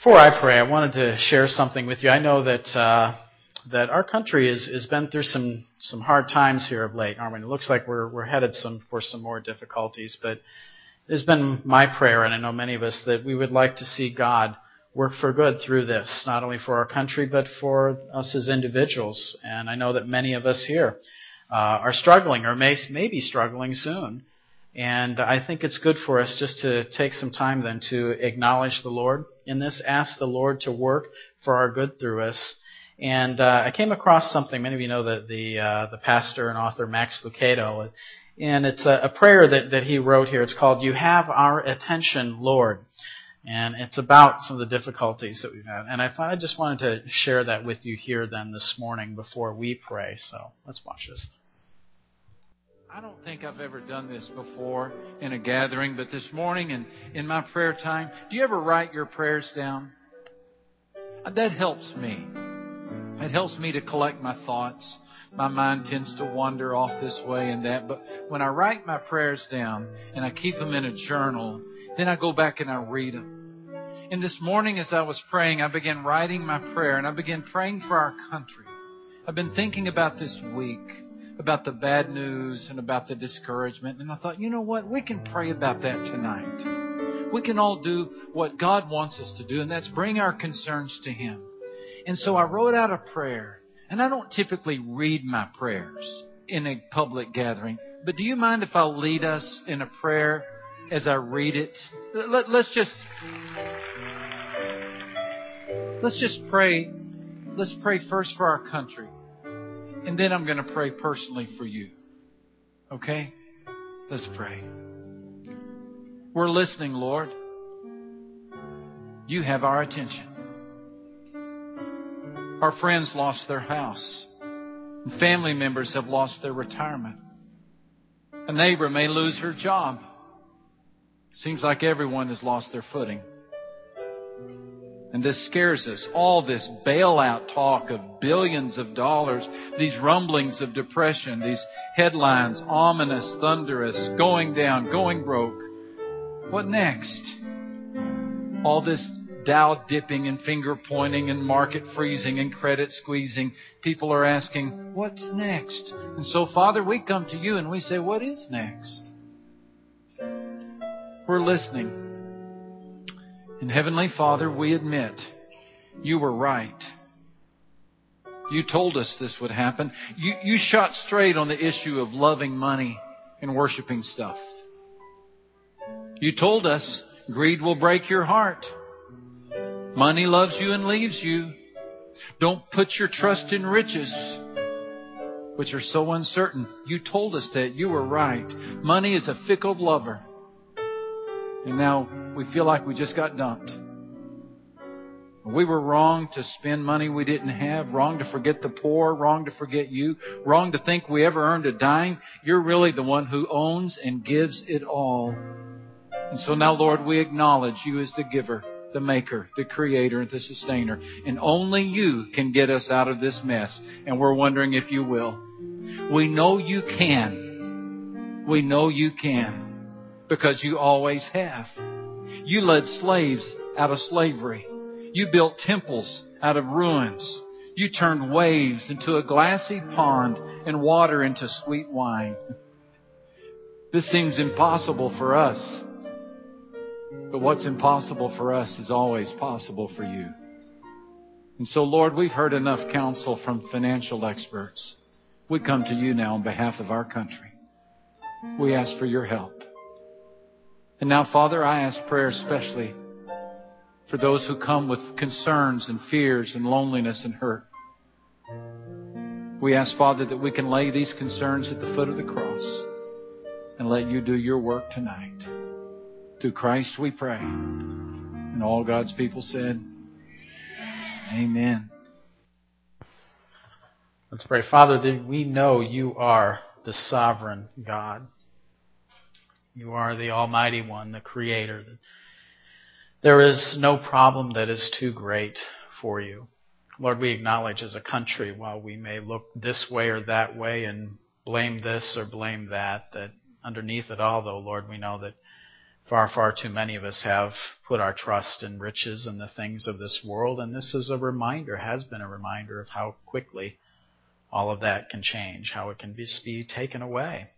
Before I pray, I wanted to share something with you. I know that that our country has been through some hard times here of late, aren't we? It looks like we're headed for some more difficulties, but it has been my prayer, and I know many of us, that we would like to see God work for good through this, not only for our country, but for us as individuals. And I know that many of us here are struggling, or may be struggling soon. And I think it's good for us just to take some time then to acknowledge the Lord in this, ask the Lord to work for our good through us. And I came across something. Many of you know that the pastor and author Max Lucado, and it's a prayer that he wrote here. It's called "You Have Our Attention, Lord," and it's about some of the difficulties that we've had. And I thought I just wanted to share that with you here then this morning before we pray. So let's watch this. I don't think I've ever done this before in a gathering, but this morning in my prayer time, do you ever write your prayers down? That helps me. It helps me to collect my thoughts. My mind tends to wander off this way and that, but when I write my prayers down and I keep them in a journal, then I go back and I read them. And this morning as I was praying, I began writing my prayer and I began praying for our country. I've been thinking about this week, about the bad news and about the discouragement. And I thought, you know what? We can pray about that tonight. We can all do what God wants us to do, and that's bring our concerns to Him. And so I wrote out a prayer. And I don't typically read my prayers in a public gathering. But do you mind if I'll lead us in a prayer as I read it? Let's just pray. Let's pray first for our country. And then I'm going to pray personally for you. Okay? Let's pray. We're listening, Lord. You have our attention. Our friends lost their house. And family members have lost their retirement. A neighbor may lose her job. Seems like everyone has lost their footing. And this scares us. All this bailout talk of billions of dollars, these rumblings of depression, these headlines, ominous, thunderous, going down, going broke. What next? All this Dow dipping and finger pointing and market freezing and credit squeezing. People are asking, what's next? And so, Father, we come to you and we say, what is next? We're listening. And Heavenly Father, we admit you were right. You told us this would happen. You shot straight on the issue of loving money and worshiping stuff. You told us greed will break your heart. Money loves you and leaves you. Don't put your trust in riches, which are so uncertain. You told us that. You were right. Money is a fickle lover. And now we feel like we just got dumped. We were wrong to spend money we didn't have, wrong to forget the poor, wrong to forget you, wrong to think we ever earned a dime. You're really the one who owns and gives it all. And so now, Lord, we acknowledge you as the giver, the maker, the creator, and the sustainer. And only you can get us out of this mess. And we're wondering if you will. We know you can. We know you can. Because you always have. You led slaves out of slavery. You built temples out of ruins. You turned waves into a glassy pond and water into sweet wine. This seems impossible for us. But what's impossible for us is always possible for you. And so, Lord, we've heard enough counsel from financial experts. We come to you now on behalf of our country. We ask for your help. And now, Father, I ask prayer especially for those who come with concerns and fears and loneliness and hurt. We ask, Father, that we can lay these concerns at the foot of the cross and let you do your work tonight. Through Christ we pray. And all God's people said, amen. Let's pray. Father, we know you are the sovereign God. You are the Almighty One, the Creator. There is no problem that is too great for you. Lord, we acknowledge as a country, while we may look this way or that way and blame this or blame that underneath it all, though, Lord, we know that Far, far too many of us have put our trust in riches and the things of this world, and this is a reminder, has been a reminder of how quickly all of that can change, how it can just be taken away.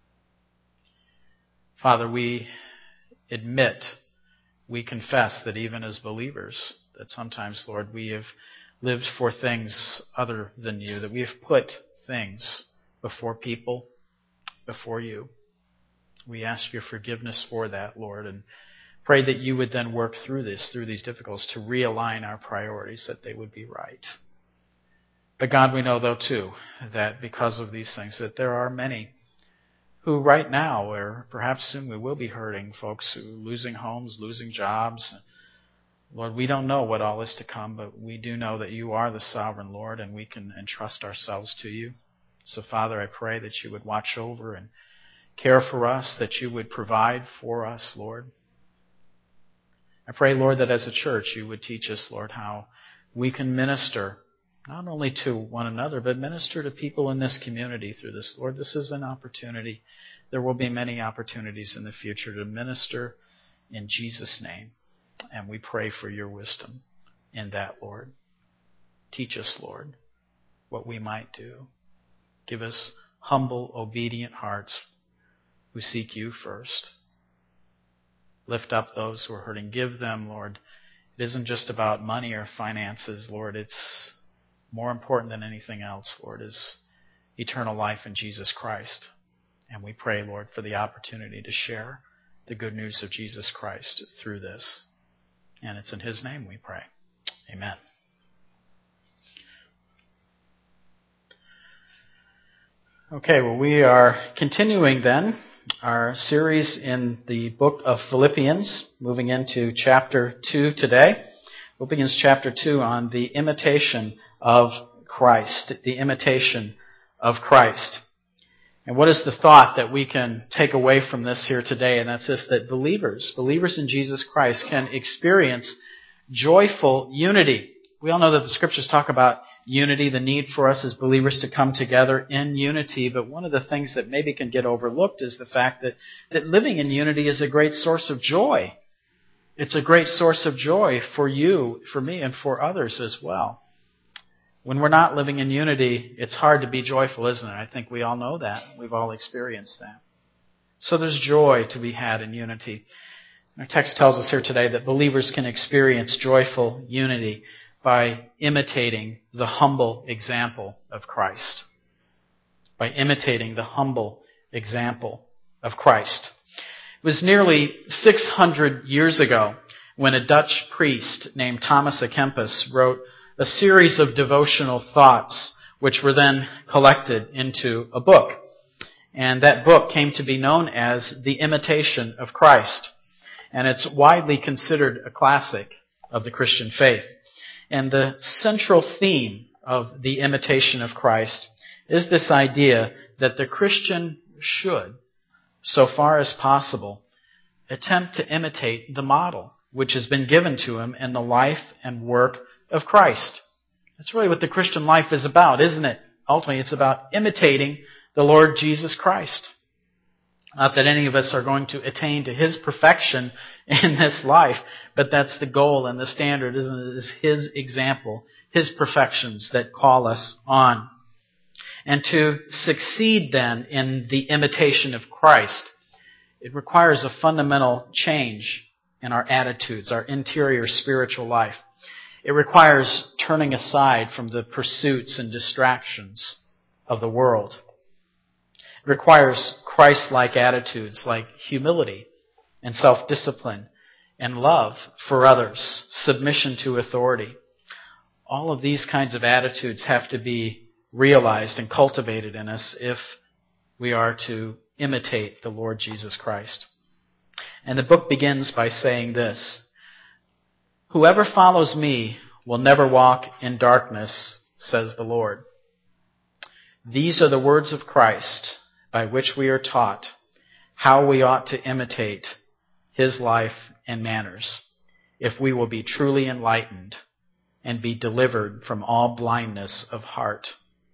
Father, we admit, we confess that even as believers, that sometimes, Lord, we have lived for things other than you, that we have put things before people, before you. We ask your forgiveness for that, Lord, and pray that you would then work through these difficulties to realign our priorities, that they would be right. But God, we know, though, too, that because of these things, that there are many who right now, or perhaps soon we will be hurting, folks who are losing homes, losing jobs. Lord, we don't know what all is to come, but we do know that you are the sovereign Lord, and we can entrust ourselves to you. So, Father, I pray that you would watch over and care for us, that you would provide for us, Lord. I pray, Lord, that as a church you would teach us, Lord, how we can minister not only to one another, but minister to people in this community through this. Lord, this is an opportunity. There will be many opportunities in the future to minister in Jesus' name. And we pray for your wisdom in that, Lord. Teach us, Lord, what we might do. Give us humble, obedient hearts who seek you first. Lift up those who are hurting. Give them, Lord. It isn't just about money or finances, Lord. It's more important than anything else, Lord, is eternal life in Jesus Christ. And we pray, Lord, for the opportunity to share the good news of Jesus Christ through this. And it's in his name we pray. Amen. Okay, well, we are continuing then our series in the book of Philippians, moving into chapter 2 today. Philippians chapter 2 on the imitation of Christ, the imitation of Christ. And what is the thought that we can take away from this here today? And that's this, that believers in Jesus Christ can experience joyful unity. We all know that the scriptures talk about unity, the need for us as believers to come together in unity. But one of the things that maybe can get overlooked is the fact that living in unity is a great source of joy. It's a great source of joy for you, for me, and for others as well. When we're not living in unity, it's hard to be joyful, isn't it? I think we all know that. We've all experienced that. So there's joy to be had in unity. Our text tells us here today that believers can experience joyful unity by imitating the humble example of Christ. By imitating the humble example of Christ. It was nearly 600 years ago when a Dutch priest named Thomas à Kempis wrote a series of devotional thoughts which were then collected into a book. And that book came to be known as The Imitation of Christ. And it's widely considered a classic of the Christian faith. And the central theme of The Imitation of Christ is this idea that the Christian should, so far as possible, attempt to imitate the model which has been given to him in the life and work of Christ. That's really what the Christian life is about, isn't it? Ultimately, it's about imitating the Lord Jesus Christ. Not that any of us are going to attain to his perfection in this life, but that's the goal and the standard, isn't it? Is his example, his perfections that call us on. And to succeed then in the imitation of Christ, it requires a fundamental change in our attitudes, our interior spiritual life. It requires turning aside from the pursuits and distractions of the world. It requires Christ-like attitudes like humility and self-discipline and love for others, submission to authority. All of these kinds of attitudes have to be realized and cultivated in us if we are to imitate the Lord Jesus Christ. And the book begins by saying this: "Whoever follows me will never walk in darkness, says the Lord." These are the words of Christ by which we are taught how we ought to imitate his life and manners if we will be truly enlightened and be delivered from all blindness of heart.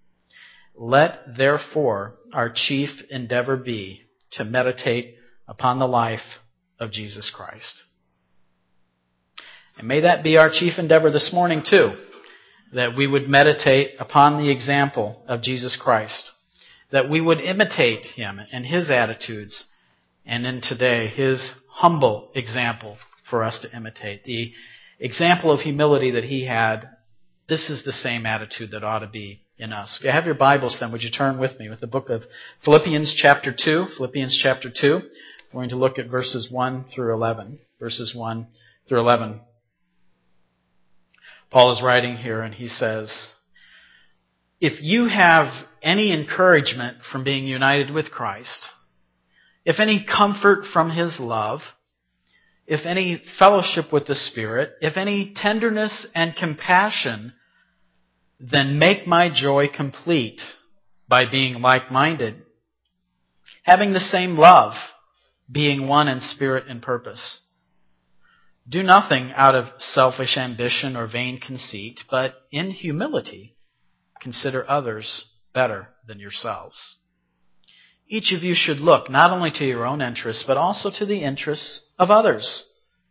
Let, therefore, our chief endeavor be to meditate upon the life of Jesus Christ. And may that be our chief endeavor this morning too, that we would meditate upon the example of Jesus Christ, that we would imitate Him and His attitudes, and in today, His humble example for us to imitate. The example of humility that He had, this is the same attitude that ought to be in us. If you have your Bibles, then would you turn with me with the book of Philippians chapter 2. Philippians chapter 2. We're going to look at verses 1 through 11. Verses 1 through 11. Paul is writing here and he says, if you have any encouragement from being united with Christ, if any comfort from His love, if any fellowship with the Spirit, if any tenderness and compassion, then make my joy complete by being like-minded, having the same love, being one in spirit and purpose. Do nothing out of selfish ambition or vain conceit, but in humility consider others better than yourselves. Each of you should look not only to your own interests, but also to the interests of others.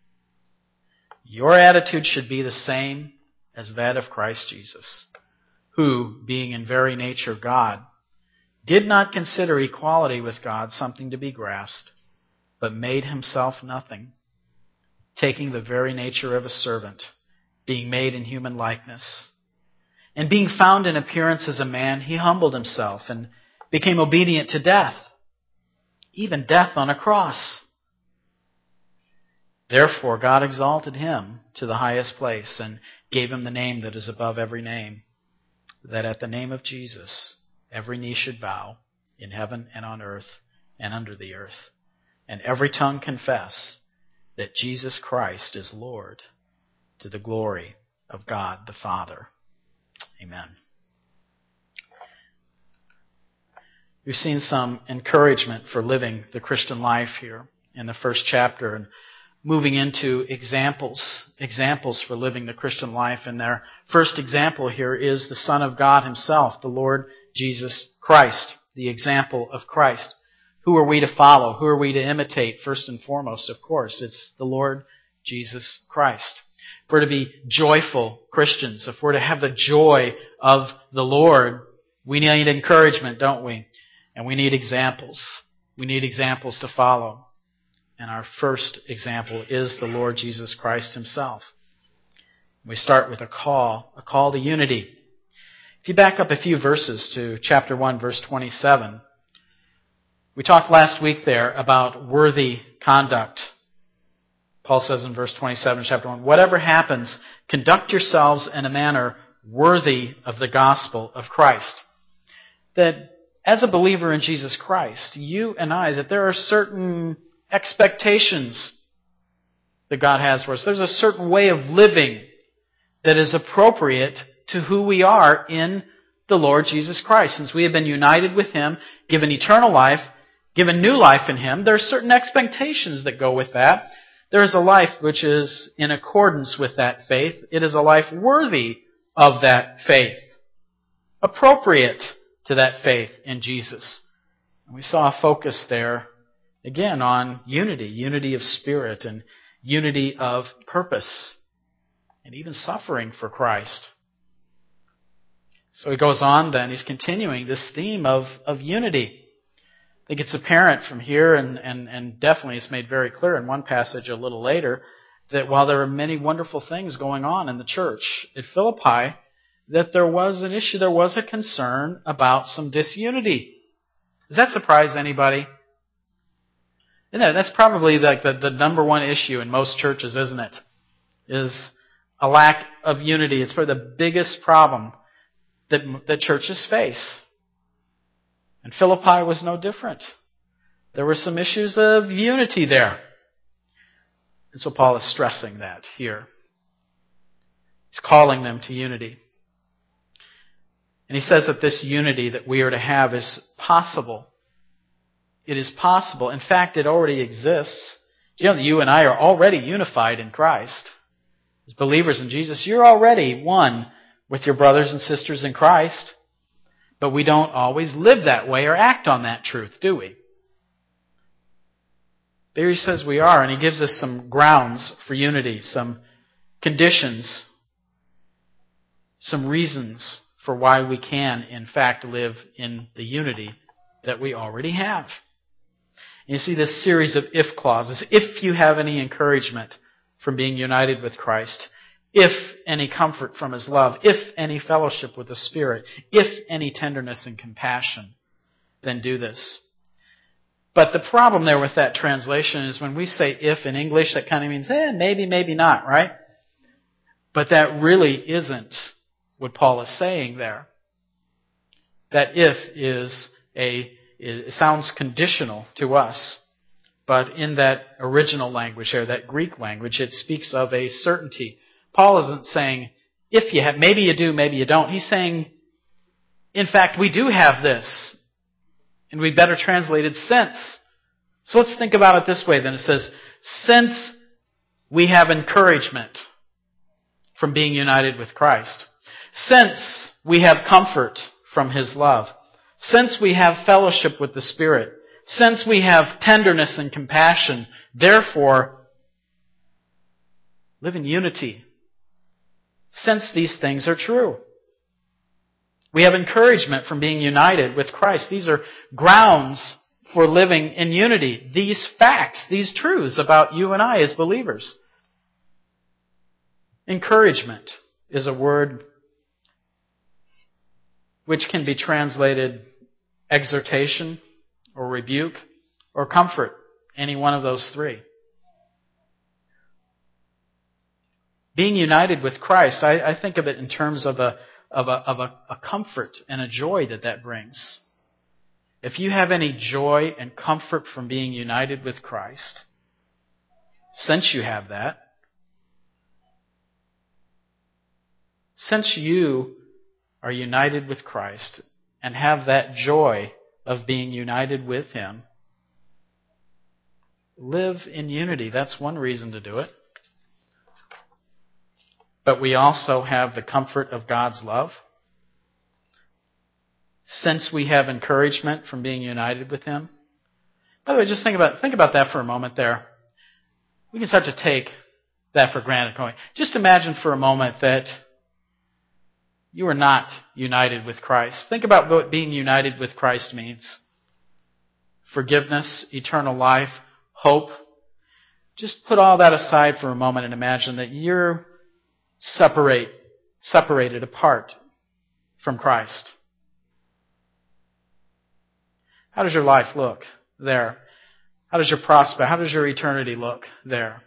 Your attitude should be the same as that of Christ Jesus, who, being in very nature God, did not consider equality with God something to be grasped, but made Himself nothing, taking the very nature of a servant, being made in human likeness. And being found in appearance as a man, He humbled Himself and became obedient to death, even death on a cross. Therefore God exalted Him to the highest place and gave Him the name that is above every name, that at the name of Jesus every knee should bow in heaven and on earth and under the earth, and every tongue confess that Jesus Christ is Lord, to the glory of God the Father. Amen. We've seen some encouragement for living the Christian life here in the first chapter, and moving into examples for living the Christian life. And their first example here is the Son of God Himself, the Lord Jesus Christ, the example of Christ. Who are we to follow? Who are we to imitate? First and foremost, of course, it's the Lord Jesus Christ. If we're to be joyful Christians, if we're to have the joy of the Lord, we need encouragement, don't we? And we need examples. We need examples to follow. And our first example is the Lord Jesus Christ Himself. We start with a call to unity. If you back up a few verses to chapter 1, verse 27, we talked last week there about worthy conduct. Paul says in verse 27, chapter 1, whatever happens, conduct yourselves in a manner worthy of the gospel of Christ. That as a believer in Jesus Christ, you and I, that there are certain expectations that God has for us. There's a certain way of living that is appropriate to who we are in the Lord Jesus Christ. Since we have been united with Him, given eternal life, given new life in Him, there are certain expectations that go with that. There is a life which is in accordance with that faith. It is a life worthy of that faith, appropriate to that faith in Jesus. And we saw a focus there, again, on unity of spirit and unity of purpose, and even suffering for Christ. So he goes on then, he's continuing this theme of unity. I think it's apparent from here, and definitely it's made very clear in one passage a little later, that while there are many wonderful things going on in the church at Philippi, that there was an issue, there was a concern about some disunity. Does that surprise anybody? That's probably like the number one issue in most churches, isn't it? Is a lack of unity. It's probably the biggest problem that churches face. And Philippi was no different. There were some issues of unity there. And so Paul is stressing that here. He's calling them to unity. And he says that this unity that we are to have is possible. It is possible. In fact, it already exists. You know that you and I are already unified in Christ. As believers in Jesus, you're already one with your brothers and sisters in Christ. But we don't always live that way or act on that truth, do we? But here he says we are, and he gives us some grounds for unity, some conditions, some reasons for why we can, in fact, live in the unity that we already have. You see this series of if clauses. If you have any encouragement from being united with Christ, if any comfort from His love, if any fellowship with the Spirit, if any tenderness and compassion, then do this. But the problem there with that translation is when we say if in English, that kind of means, maybe, maybe not, right? But that really isn't what Paul is saying there. That if it sounds conditional to us, but in that original language there, that Greek language, it speaks of a certainty. Paul isn't saying, if you have, maybe you do, maybe you don't. He's saying, in fact, we do have this. And we better translate it since. So let's think about it this way then. It says, since we have encouragement from being united with Christ, since we have comfort from His love, since we have fellowship with the Spirit, since we have tenderness and compassion, therefore, live in unity. Since these things are true. We have encouragement from being united with Christ. These are grounds for living in unity. These facts, these truths about you and I as believers. Encouragement is a word which can be translated exhortation or rebuke or comfort. Any one of those three. Being united with Christ, I think of it in terms of a comfort and a joy that brings. If you have any joy and comfort from being united with Christ, since you have that, since you are united with Christ and have that joy of being united with Him, live in unity. That's one reason to do it. But we also have the comfort of God's love. Since we have encouragement from being united with Him. By the way, just think about that for a moment there. We can start to take that for granted. Just imagine for a moment that you are not united with Christ. Think about what being united with Christ means. Forgiveness, eternal life, hope. Just put all that aside for a moment and imagine that you're separated apart from Christ. How does your life look there? How does your prospect, how does your eternity look there?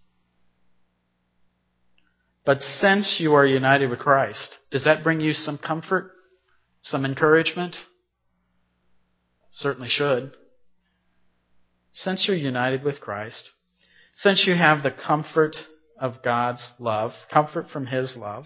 But since you are united with Christ, does that bring you some comfort? Some encouragement? Certainly should. Since you're united with Christ, since you have the comfort of God's love, comfort from His love,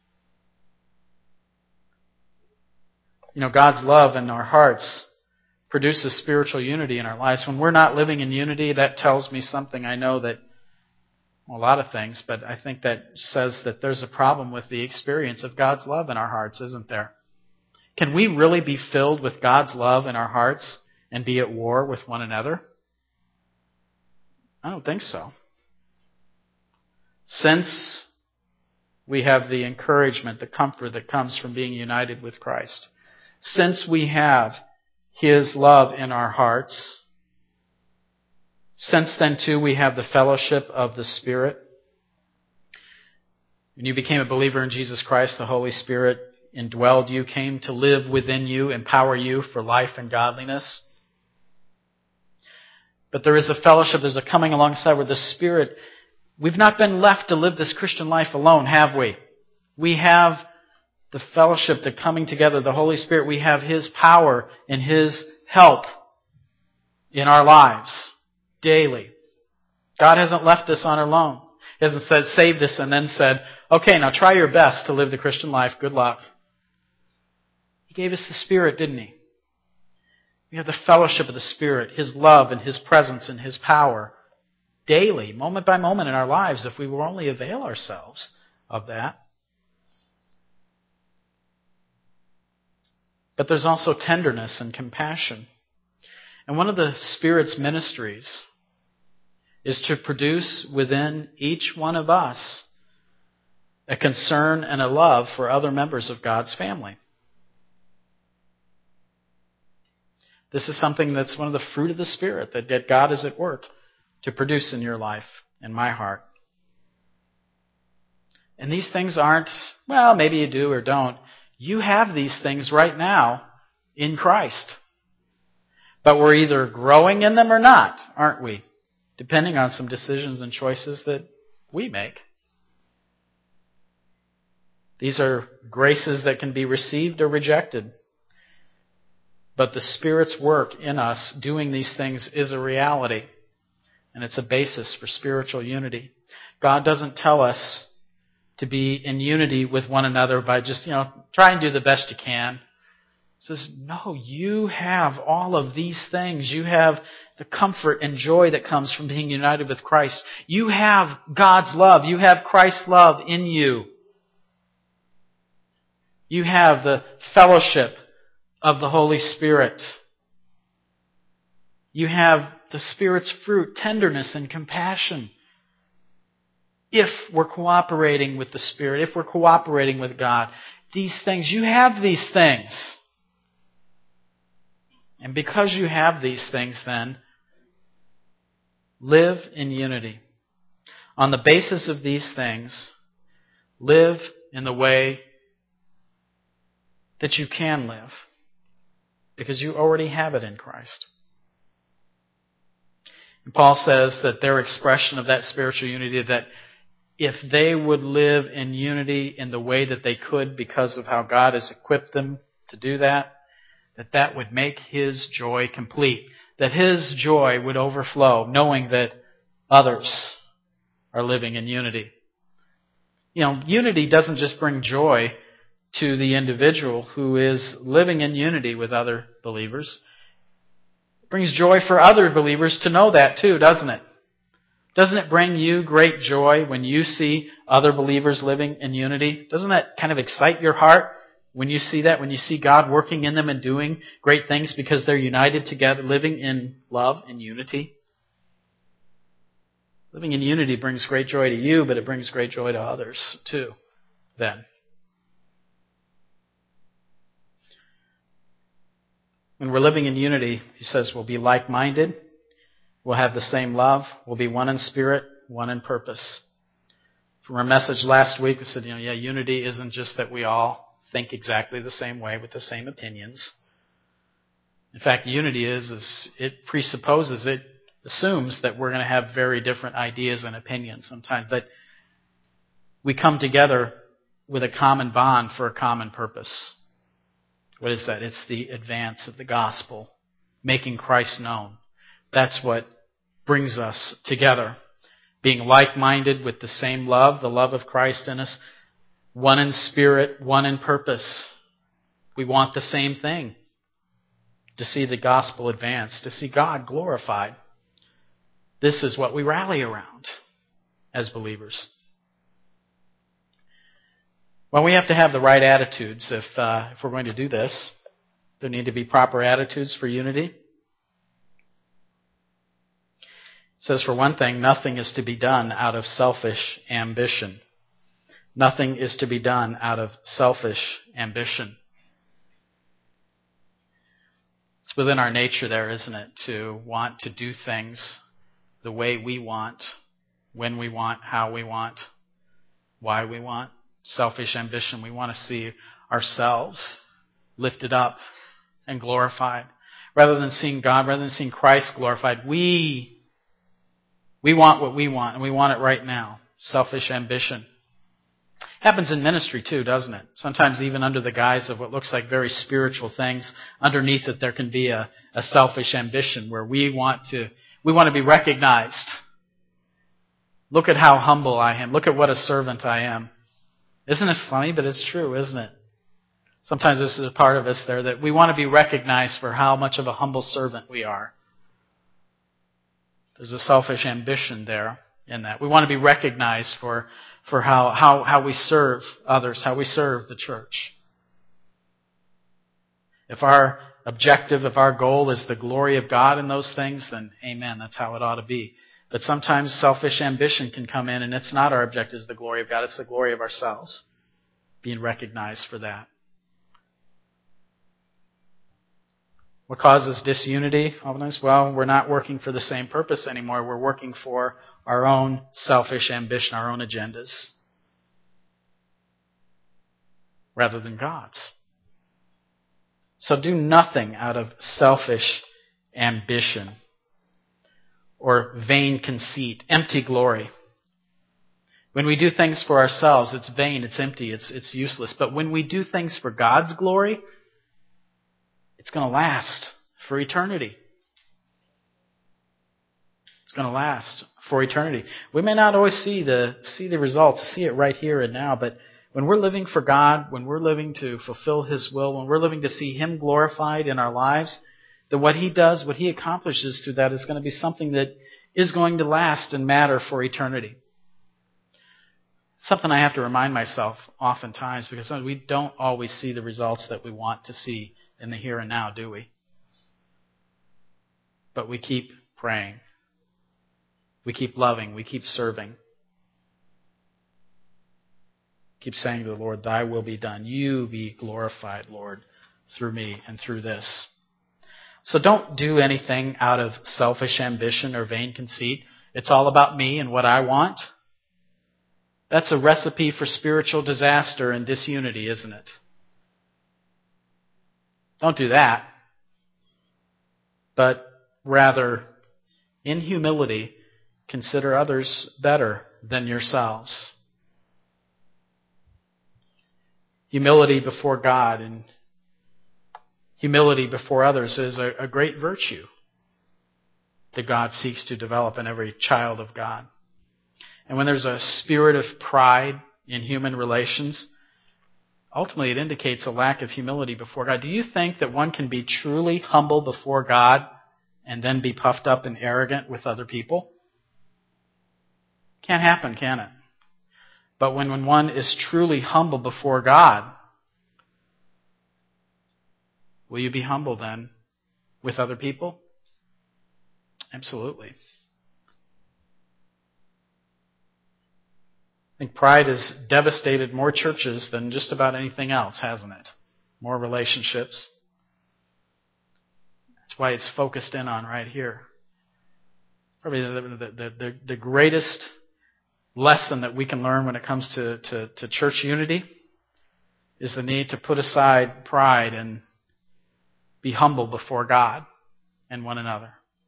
God's love in our hearts produces spiritual unity in our lives. When we're not living in unity, that tells me something. I know that a lot of things, but I think that says that there's a problem with the experience of God's love in our hearts, isn't there? Can we really be filled with God's love in our hearts and be at war with one another? I don't think so. Since we have the encouragement, the comfort that comes from being united with Christ, since we have His love in our hearts, since then too we have the fellowship of the Spirit. When you became a believer in Jesus Christ, the Holy Spirit indwelled you, came to live within you, empower you for life and godliness. But there is a fellowship, there's a coming alongside where the Spirit. We've not been left to live this Christian life alone, have we? We have the fellowship, the coming together, the Holy Spirit. We have His power and His help in our lives daily. God hasn't left us on our own. He hasn't saved us and then said, okay, now try your best to live the Christian life. Good luck. He gave us the Spirit, didn't He? We have the fellowship of the Spirit, His love and His presence and His power daily, moment by moment in our lives, if we will only avail ourselves of that. But there's also tenderness and compassion. And one of the Spirit's ministries is to produce within each one of us a concern and a love for other members of God's family. This is something that's one of the fruit of the Spirit that God is at work to produce in your life and my heart. And these things aren't, well, maybe you do or don't. You have these things right now in Christ. But we're either growing in them or not, aren't we? Depending on some decisions and choices that we make. These are graces that can be received or rejected. But the Spirit's work in us doing these things is a reality. And it's a basis for spiritual unity. God doesn't tell us to be in unity with one another by just, try and do the best you can. He says, no, you have all of these things. You have the comfort and joy that comes from being united with Christ. You have God's love. You have Christ's love in you. You have the fellowship of the Holy Spirit. You have the Spirit's fruit, tenderness and compassion. If we're cooperating with the Spirit, if we're cooperating with God, these things, you have these things. And because you have these things then, live in unity. On the basis of these things, live in the way that you can live. Because you already have it in Christ. And Paul says that their expression of that spiritual unity, that if they would live in unity in the way that they could because of how God has equipped them to do that, that would make His joy complete. That His joy would overflow, knowing that others are living in unity. Unity doesn't just bring joy to the individual who is living in unity with other believers. It brings joy for other believers to know that too, doesn't it? Doesn't it bring you great joy when you see other believers living in unity? Doesn't that kind of excite your heart when you see that? When you see God working in them and doing great things because they're united together, living in love and unity? Living in unity brings great joy to you, but it brings great joy to others too, then. When we're living in unity, he says we'll be like-minded, we'll have the same love, we'll be one in spirit, one in purpose. From our message last week, we said, unity isn't just that we all think exactly the same way with the same opinions. In fact, unity is it presupposes, it assumes that we're going to have very different ideas and opinions sometimes, but we come together with a common bond for a common purpose. What is that? It's the advance of the gospel, making Christ known. That's what brings us together. Being like-minded with the same love, the love of Christ in us, one in spirit, one in purpose. We want the same thing. To see the gospel advance, to see God glorified. This is what we rally around as believers. Well, we have to have the right attitudes if we're going to do this. There need to be proper attitudes for unity. It says, for one thing, nothing is to be done out of selfish ambition. Nothing is to be done out of selfish ambition. It's within our nature there, isn't it, to want to do things the way we want, when we want, how we want, why we want. Selfish ambition. We want to see ourselves lifted up and glorified. Rather than seeing God, rather than seeing Christ glorified, we want what we want, and we want it right now. Selfish ambition. Happens in ministry too, doesn't it? Sometimes even under the guise of what looks like very spiritual things, underneath it there can be a selfish ambition where we want to be recognized. Look at how humble I am. Look at what a servant I am. Isn't it funny? But it's true, isn't it? Sometimes this is a part of us there that we want to be recognized for how much of a humble servant we are. There's a selfish ambition there in that. We want to be recognized for how we serve others, how we serve the church. If our objective, if our goal is the glory of God in those things, then amen, that's how it ought to be. But sometimes selfish ambition can come in, and it's not our objective is the glory of God. It's the glory of ourselves, being recognized for that. What causes disunity? Well, we're not working for the same purpose anymore. We're working for our own selfish ambition, our own agendas, rather than God's. So do nothing out of selfish ambition or vain conceit, empty glory. When we do things for ourselves, it's vain, it's empty, it's useless. But when we do things for God's glory, it's going to last for eternity. It's going to last for eternity. We may not always see the results, see it right here and now, but when we're living for God, when we're living to fulfill His will, when we're living to see Him glorified in our lives, then what He does, what He accomplishes through that is going to be something that is going to last and matter for eternity. Something I have to remind myself oftentimes, because we don't always see the results that we want to see in the here and now, do we? But we keep praying. We keep loving. We keep serving. Keep saying to the Lord, Thy will be done. You be glorified, Lord, through me and through this. So don't do anything out of selfish ambition or vain conceit. It's all about me and what I want. That's a recipe for spiritual disaster and disunity, isn't it? Don't do that. But rather, in humility, consider others better than yourselves. Humility before God and humility before others is a great virtue that God seeks to develop in every child of God. And when there's a spirit of pride in human relations, ultimately it indicates a lack of humility before God. Do you think that one can be truly humble before God and then be puffed up and arrogant with other people? Can't happen, can it? But when one is truly humble before God, will you be humble then with other people? Absolutely. I think pride has devastated more churches than just about anything else, hasn't it? More relationships. That's why it's focused in on right here. Probably the greatest lesson that we can learn when it comes to church unity is the need to put aside pride and be humble before God and one another.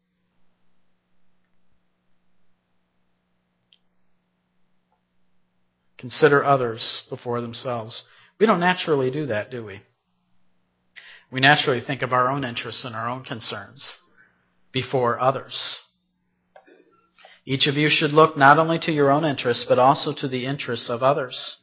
Consider others before themselves. We don't naturally do that, do we? We naturally think of our own interests and our own concerns before others. Each of you should look not only to your own interests, but also to the interests of others.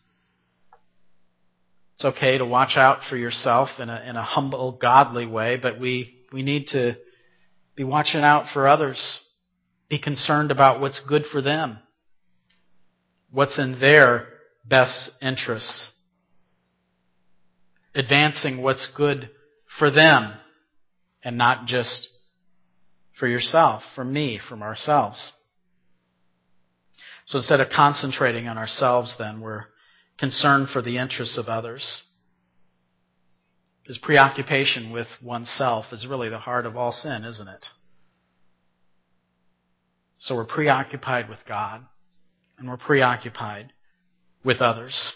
It's okay to watch out for yourself in a humble, godly way, but we need to be watching out for others. Be concerned about what's good for them. What's in their best interests. Advancing what's good for them and not just for yourself, for me, from ourselves. So instead of concentrating on ourselves then, we're concerned for the interests of others. Because preoccupation with oneself is really the heart of all sin, isn't it? So we're preoccupied with God, and we're preoccupied with others.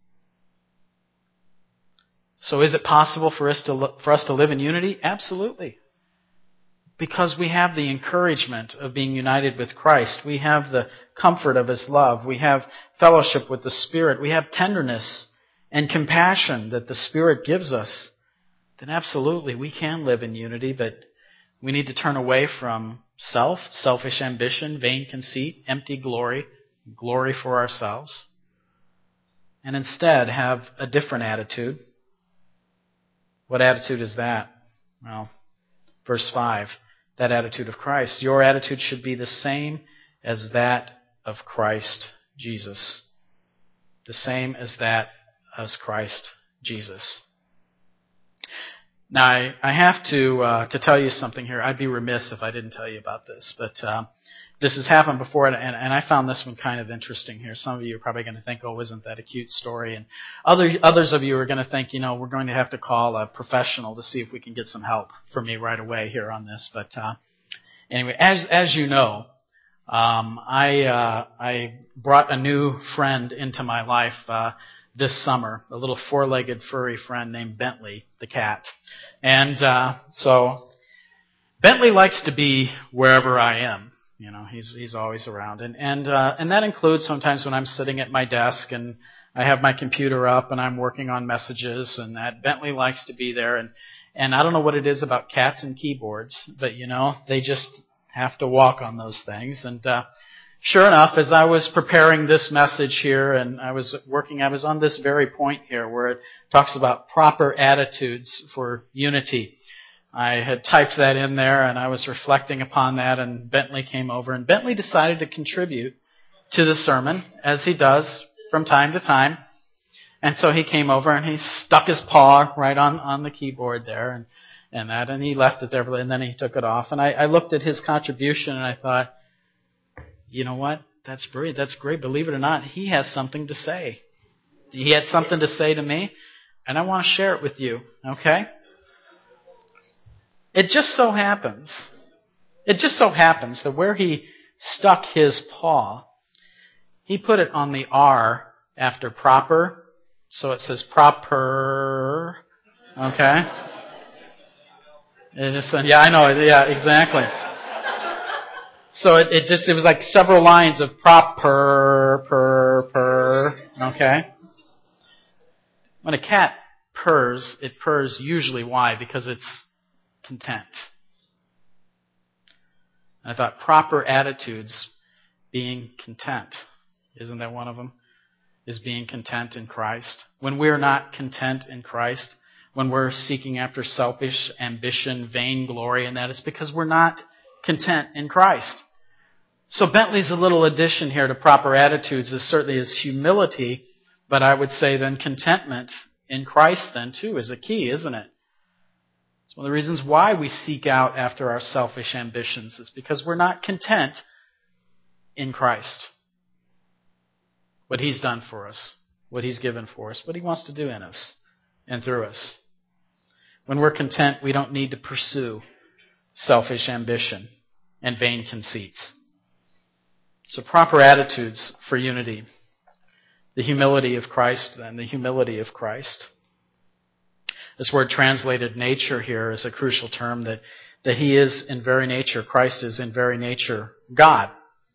So is it possible for us to live in unity? Absolutely. Because we have the encouragement of being united with Christ. We have the comfort of His love. We have fellowship with the Spirit. We have tenderness and compassion that the Spirit gives us. Then absolutely we can live in unity, but we need to turn away from selfish ambition, vain conceit, empty glory for ourselves, and instead have a different attitude. What attitude is that? Well, verse 5, that attitude of Christ. Your attitude should be the same as that of Christ Jesus. The same as that of Christ Jesus. Now, I have to tell you something here. I'd be remiss if I didn't tell you about this. But this has happened before, and I found this one kind of interesting here. Some of you are probably going to think, oh, isn't that a cute story? And others of you are going to think, we're going to have to call a professional to see if we can get some help for me right away here on this. But anyway, as you know, I brought a new friend into my life this summer, a little four-legged furry friend named Bentley the cat. And so Bentley likes to be wherever I am. He's always around. And that includes sometimes when I'm sitting at my desk and I have my computer up and I'm working on messages, and that Bentley likes to be there. And I don't know what it is about cats and keyboards, but they just have to walk on those things. And sure enough, as I was preparing this message here and I was on this very point here where it talks about proper attitudes for unity. I had typed that in there and I was reflecting upon that, and Bentley came over, and Bentley decided to contribute to the sermon, as he does from time to time. And so he came over and he stuck his paw right on the keyboard there and he left it there, and then he took it off. And I looked at his contribution and I thought, you know what? That's great. Believe it or not, he has something to say. He had something to say to me, and I want to share it with you, okay? It just so happens that where he stuck his paw, he put it on the R after proper, so it says proper, okay? Yeah, I know, yeah, exactly. So it was like several lines of proper, okay? When a cat purrs, it purrs usually why? Because it's content. And I thought proper attitudes, being content. Isn't that one of them? Is being content in Christ. When we're not content in Christ, when we're seeking after selfish ambition, vainglory, and that, it's because we're not content in Christ. So Bentley's a little addition here to proper attitudes is certainly his humility, but I would say then contentment in Christ then too is a key, isn't it? It's one of the reasons why we seek out after our selfish ambitions is because we're not content in Christ. What He's done for us, what He's given for us, what He wants to do in us and through us. When we're content, we don't need to pursue selfish ambition and vain conceits. So proper attitudes for unity. The humility of Christ and the humility of Christ. This word translated nature here is a crucial term that He is in very nature, Christ is in very nature God.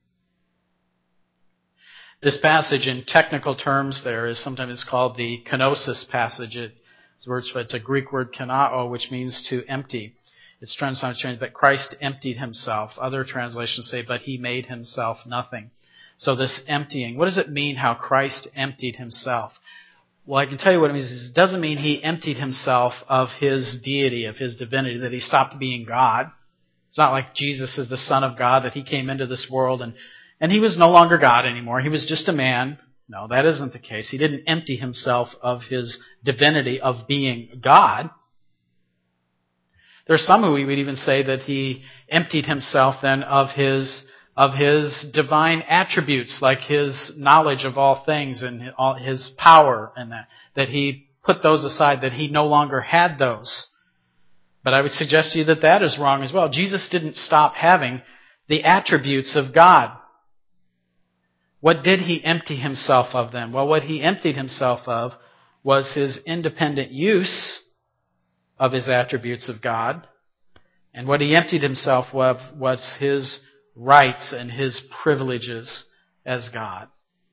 This passage in technical terms there is sometimes called the kenosis passage. It's a Greek word kanao, which means to empty. It's translated that Christ emptied Himself. Other translations say, but He made Himself nothing. So this emptying, what does it mean how Christ emptied Himself? Well, I can tell you what it means. It doesn't mean He emptied Himself of His deity, of His divinity, that He stopped being God. It's not like Jesus is the Son of God, that He came into this world and He was no longer God anymore. He was just a man. No, that isn't the case. He didn't empty Himself of His divinity of being God. There's some who would even say that He emptied Himself then of His divine attributes, like His knowledge of all things and all His power, and that He put those aside, that He no longer had those. But I would suggest to you that that is wrong as well. Jesus didn't stop having the attributes of God. What did He empty Himself of then? Well, what He emptied Himself of was His independent use of His attributes of God. And what He emptied Himself of was His rights and His privileges as God.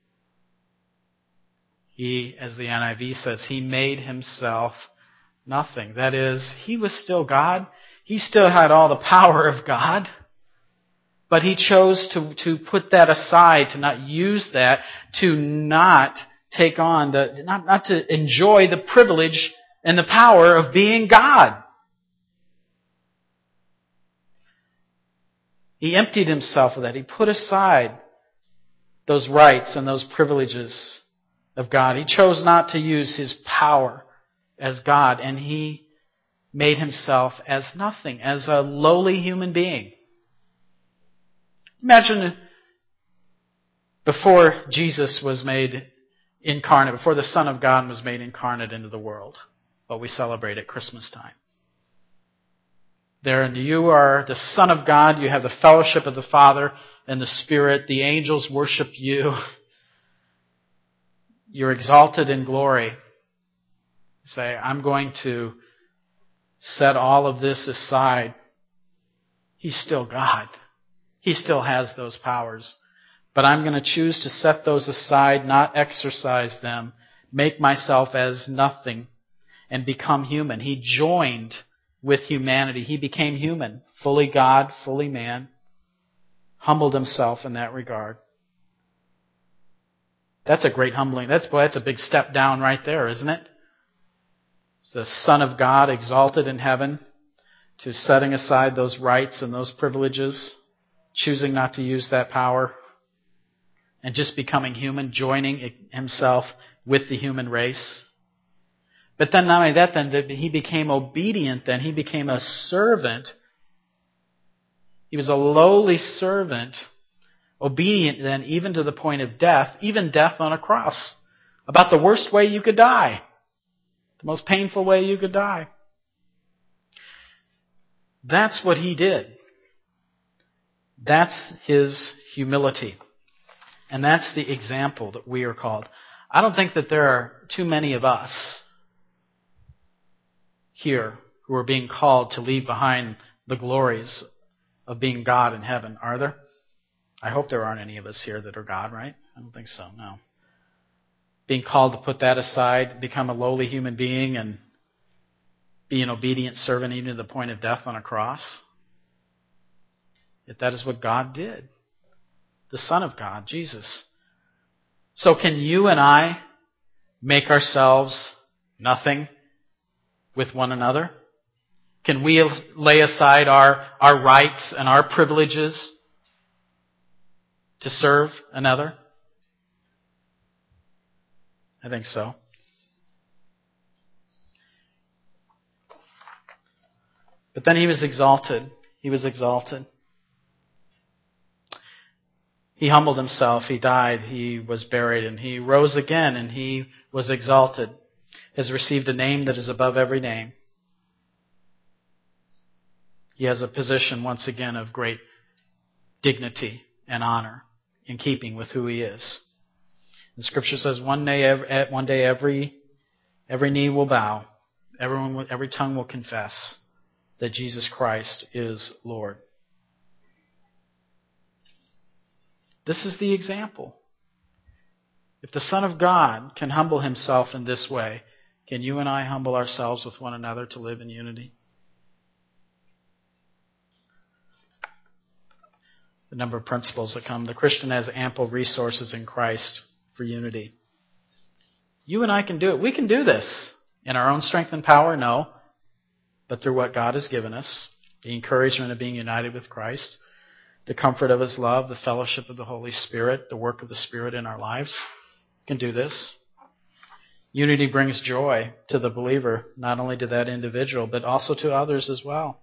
He, as the NIV says, He made Himself nothing. That is, He was still God. He still had all the power of God. But He chose to put that aside, to not use that, to not take on, not to enjoy the privilege and the power of being God. He emptied Himself of that. He put aside those rights and those privileges of God. He chose not to use His power as God, and He made Himself as nothing, as a lowly human being. Imagine before Jesus was made incarnate, before the Son of God was made incarnate into the world, what we celebrate at Christmas time. There, and you are the Son of God, you have the fellowship of the Father and the Spirit, the angels worship you. You're exalted in glory. Say, I'm going to set all of this aside. He's still God. He still has those powers. But I'm going to choose to set those aside, not exercise them, make myself as nothing, and become human. He joined with humanity. He became human, fully God, fully man, humbled himself in that regard. That's a great humbling. That's a big step down right there, isn't it? It's the Son of God exalted in heaven to setting aside those rights and those privileges, choosing not to use that power, and just becoming human, joining himself with the human race. But then not only that, then he became obedient then. He became a servant. He was a lowly servant, obedient then even to the point of death, even death on a cross. About the worst way you could die. The most painful way you could die. That's what he did. That's his humility. And that's the example that we are called. I don't think that there are too many of us here who are being called to leave behind the glories of being God in heaven, are there? I hope there aren't any of us here that are God, right? I don't think so, no. Being called to put that aside, become a lowly human being, and be an obedient servant even to the point of death on a cross. Yet that is what God did. The Son of God, Jesus. So can you and I make ourselves nothing with one another? Can we lay aside our rights and our privileges to serve another? I think so. But then he was exalted. He was exalted. He humbled himself. He died. He was buried. And he rose again, and he was exalted. Has received a name that is above every name. He has a position, once again, of great dignity and honor in keeping with who he is. And Scripture says one day every knee will bow, every tongue will confess that Jesus Christ is Lord. This is the example. If the Son of God can humble himself in this way, can you and I humble ourselves with one another to live in unity? The number of principles that come. The Christian has ample resources in Christ for unity. You and I can do it. We can do this. In our own strength and power, no. But through what God has given us, the encouragement of being united with Christ, the comfort of His love, the fellowship of the Holy Spirit, the work of the Spirit in our lives, we can do this. Unity brings joy to the believer, not only to that individual, but also to others as well.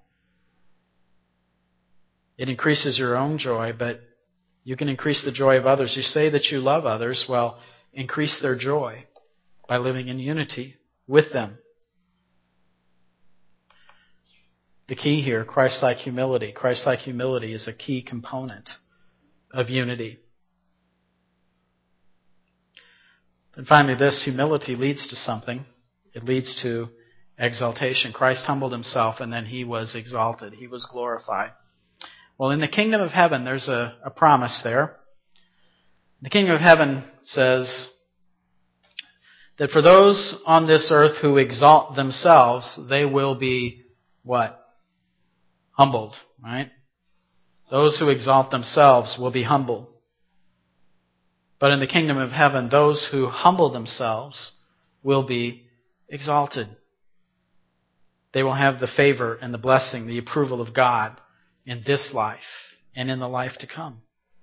It increases your own joy, but you can increase the joy of others. You say that you love others, well, increase their joy by living in unity with them. The key here, Christ-like humility. Christ-like humility is a key component of unity. And finally, this humility leads to something. It leads to exaltation. Christ humbled himself and then he was exalted. He was glorified. Well, in the kingdom of heaven, there's a promise there. The kingdom of heaven says that for those on this earth who exalt themselves, they will be what? Humbled, right? Those who exalt themselves will be humbled. But in the kingdom of heaven, those who humble themselves will be exalted. They will have the favor and the blessing, the approval of God in this life and in the life to come.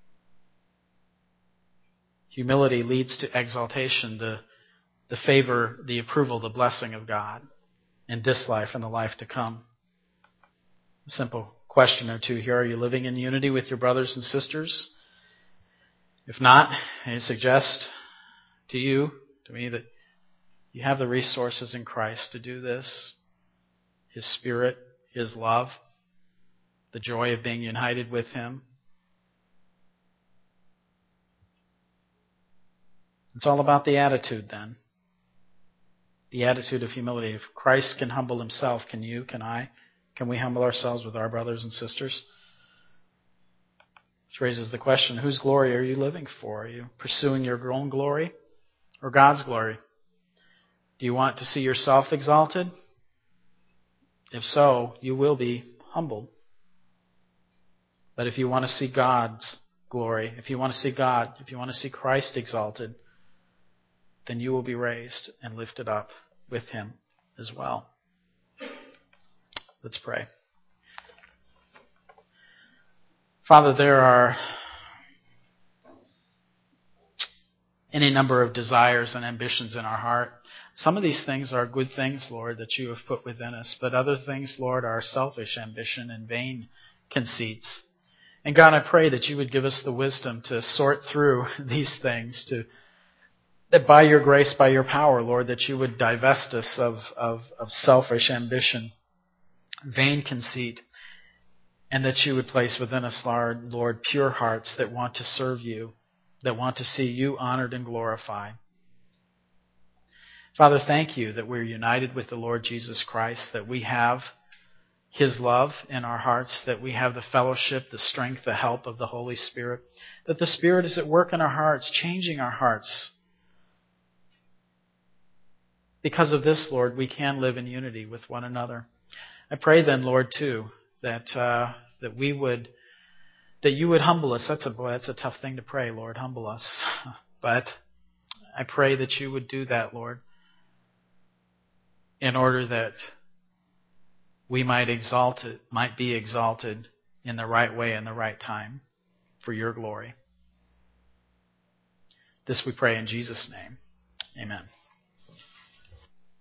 Humility leads to exaltation, the favor, the approval, the blessing of God in this life and the life to come. A simple question or two here. Are you living in unity with your brothers and sisters? If not, I suggest to me, that you have the resources in Christ to do this. His Spirit, His love, the joy of being united with Him. It's all about the attitude then. The attitude of humility. If Christ can humble Himself, can you, can I? Can we humble ourselves with our brothers and sisters? Which raises the question, whose glory are you living for? Are you pursuing your own glory or God's glory? Do you want to see yourself exalted? If so, you will be humbled. But if you want to see God's glory, if you want to see God, if you want to see Christ exalted, then you will be raised and lifted up with Him as well. Let's pray. Father, there are any number of desires and ambitions in our heart. Some of these things are good things, Lord, that you have put within us, but other things, Lord, are selfish ambition and vain conceits. And God, I pray that you would give us the wisdom to sort through these things, that by your grace, by your power, Lord, that you would divest us of selfish ambition, vain conceit, and that you would place within us, Lord, pure hearts that want to serve you, that want to see you honored and glorified. Father, thank you that we're united with the Lord Jesus Christ, that we have His love in our hearts, that we have the fellowship, the strength, the help of the Holy Spirit, that the Spirit is at work in our hearts, changing our hearts. Because of this, Lord, we can live in unity with one another. I pray then, Lord, too, that you would humble us. That's a tough thing to pray, Lord, humble us. But I pray that you would do that, Lord, in order that we might be exalted in the right way and the right time for your glory. This we pray in Jesus' name. Amen.